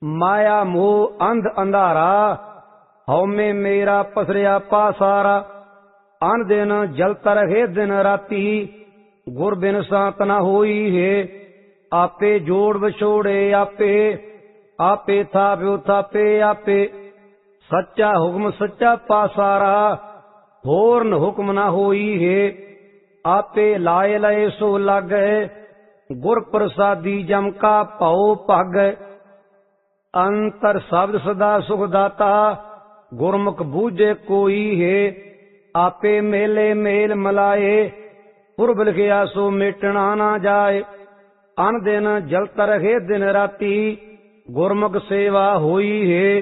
ਮਾਇਆ ਮੋਹ ਅੰਧ ਅੰਧਾਰਾ, ਹਉਮੈ ਮੇਰਾ ਪਸਰਿਆ ਪਾਸਾਰਾ। ਅਨ ਦਿਨ ਜਲਤ ਰਹੇ ਦਿਨ ਰਾਤੀ, ਗੁਰ ਬਿਨ ਸਾਤ ਨਾ ਹੋਈ ਹੈ। ਆਪੇ ਜੋੜ ਵਿਛੋੜੇ ਆਪੇ, ਆਪੇ ਥਾਪਿਓ ਥਾਪੇ ਆਪੇ। ਸੱਚਾ ਹੁਕਮ ਸੱਚਾ ਪਾਸਾਰਾ, ਹੋਰਨ ਹੁਕਮ ਨਾ ਹੋਈ ਹੈ। ਆਪੇ ਲਾਏ ਲਏ ਸੋ ਲਾਗੈ, ਗੁਰ ਪ੍ਰਸਾਦੀ ਜਮ ਕਾ ਭਉ ਭਾਗੈ। ਅੰਤਰ ਸ਼ਬਦ ਸਦਾ ਸੁਖ ਦਾਤਾ, ਗੁਰਮੁਖ ਬੂਝੇ ਕੋਈ ਹੈ। ਆਪੇ ਮੇਲੇ ਮੇਲ ਮਲਾਏ, ਪੁਰਬ ਲਿਖਿਆ ਸੋ ਮੇਟਣਾ ਨਾ ਜਾਏ। ਅਨ ਦਿਨ ਜਲਤ ਰਹੇ ਦਿਨ ਰਾਤੀ, ਗੁਰਮੁਖ ਸੇਵਾ ਹੋਈ ਹੈ।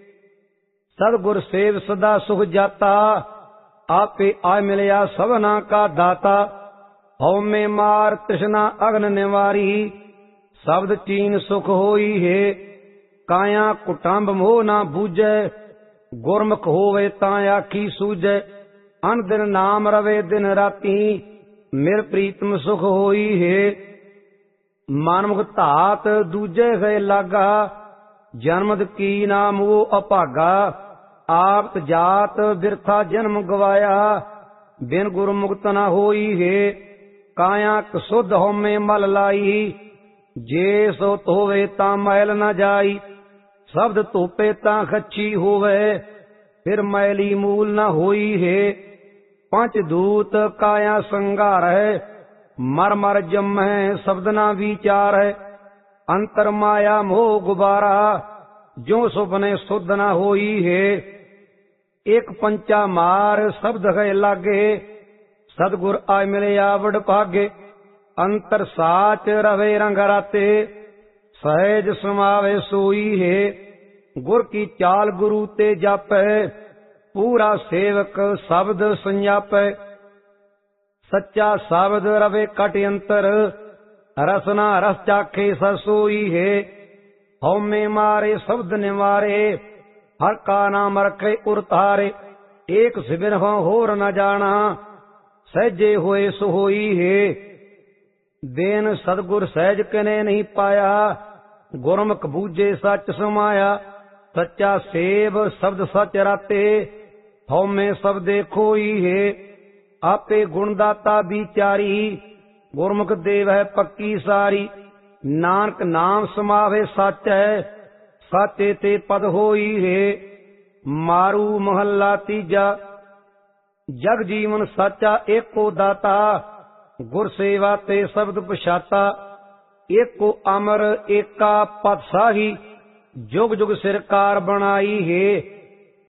ਸਤਿਗੁਰ ਸੇਵ ਸਦਾ ਸੁਖ ਜਾਤਾ, ਆਪੇ ਆ ਮਿਲਿਆ ਸਭਨਾ ਕਾ ਦਾਤਾ। ਹਉਮੈ ਮਾਰ ਤ੍ਰਿਸ਼ਨਾ ਅਗਨ ਨਿਵਾਰੀ, ਸ਼ਬਦ ਚੀਨ ਸੁਖ ਹੋਈ ਹੈ। ਕਾਇਆ ਕੁਟੰਬ ਮੋਹ ਨਾ ਬੂਝੈ, ਗੁਰਮੁਖ ਹੋਵੇ ਤਾਂ ਆਖੀ ਸੂਝੈ। ਅਨ ਦਿਨ ਨਾਮ ਰਵੇ ਦਿਨ ਰਾਤੀ, ਮਿਰ ਪ੍ਰੀਤਮ ਸੁਖ ਹੋਈ ਹੈ। ਮਨਮੁਖ ਧਾਤ ਦੂਜੇ ਗਏ ਲਾਗਾ, ਜਨਮਦ ਕੀ ਨਾਮ ਉਹ ਅਭਾਗਾ। ਆਪ ਜਾਤ ਬਿਰਥਾ ਜਨਮ ਗਵਾਇਆ, ਬਿਨ ਗੁਰਮੁਖਤ ਨਾ ਹੋਈ ਹੈ। ਕਾਇਆ ਕਸੁਧ ਹਉਮੈ ਮਲ ਲਾਈ, ਜੇ ਸੋ ਧੋਵੇ ਤਾਂ ਮੈਲ ਨਾ ਜਾਈ। ਸ਼ਬਦ ਧੋਪੇ ਤਾਂ ਖੱਚੀ ਹੋਵੇ, ਫਿਰ ਮੈਲੀ ਮੂਲ ਨਾ ਹੋਈ ਹੈ। ਪੰਜ ਦੂਤ ਕਾਇਆ ਸੰਘਾਰੈ, ਮਰ ਮਰ ਜੰਮੈ ਸ਼ਬਦ ਨਾ ਵਿਚਾਰੈ। ਅੰਤਰ ਮਾਇਆ ਮੋਹ ਗੁਬਾਰਾ, ਜੋ ਸੁਪਨੇ ਸੁਧ ਨਾ ਹੋਈ ਹੈ। ਇੱਕ ਪੰਚਾ ਮਾਰ ਸ਼ਬਦ ਗਏ ਲਾਗੇ, ਸਤਿਗੁਰ ਆ ਮਿਲਿਆ ਵਡ ਭਾਗੇ। ਅੰਤਰ ਸਾਚ ਰਵੇ ਰੰਗ ਰਾਤੇ, ਸਹਿਜ ਸਮਾਵੇ ਸੋਈ ਹੈ। ਗੁਰ ਕੀ ਚਾਲ ਗੁਰੂ ਤੇ ਜਾਪੈ, ਪੂਰਾ ਸੇਵਕ ਸ਼ਬਦ ਸੰਜਾਪੈ। ਸੱਚਾ ਸ਼ਬਦ ਰਵੇ ਕਟ ਅੰਤਰ, ਰਸਨਾ ਰਸ ਚਾਖੇ ਸੋਈ ਹੈ। ਹਉਮੈ ਮਾਰੇ ਸ਼ਬਦ ਨਿਵਾਰੇ, ਹਰ ਕਾ ਨਾਮ ਰਖੇ ਉਰਤਾਰੇ। ਏਕ ਸਿਵਨ ਹੋਰ ਨ ਜਾਣਾ, ਸਹਿਜੇ ਹੋਏ ਸੋ ਹੋਈ ਹੈ। ਦੇਨ ਸਤਿਗੁਰ ਸਹਿਜ ਕਨੇ ਨਹੀਂ ਪਾਇਆ, ਗੁਰਮੁਖ ਬੂਝੇ ਸੱਚ ਸਮਾਇਆ। ਸੱਚਾ ਸੇਵ ਸ਼ਬਦ ਸਚ ਰਾਤੇ, ਹਉਮੈ ਸਬਦੇ ਖੋਈ ਹੈ। ਆਪੇ ਗੁਣ ਦਾਤਾ ਵਿਚਾਰੀ, ਗੁਰਮੁਖ ਦੇਵ ਹੈ ਪੱਕੀ ਸਾਰੀ। ਨਾਨਕ ਨਾਮ ਸਮਾਵੇ ਸੱਚ ਹੈ, ਸਾਚੇ ਤੇ ਪਦ ਹੋਈ ਹੈ। ਮਾਰੂ ਮਹੱਲਾ ਤੀਜਾ। ਜਗ ਜੀਵਨ ਸਾਚਾ ਏਕੋ ਦਾਤਾ, ਗੁਰ ਸੇਵਾ ਤੇ ਸ਼ਬਦ ਪਛਾਤਾ। ਏਕੋ ਅਮਰ ਏਕਾ ਪਤ ਸਾਹੀ, ਜੁਗ ਜੁਗ ਸਿਰਕਾਰ ਬਣਾਈ ਹੈ।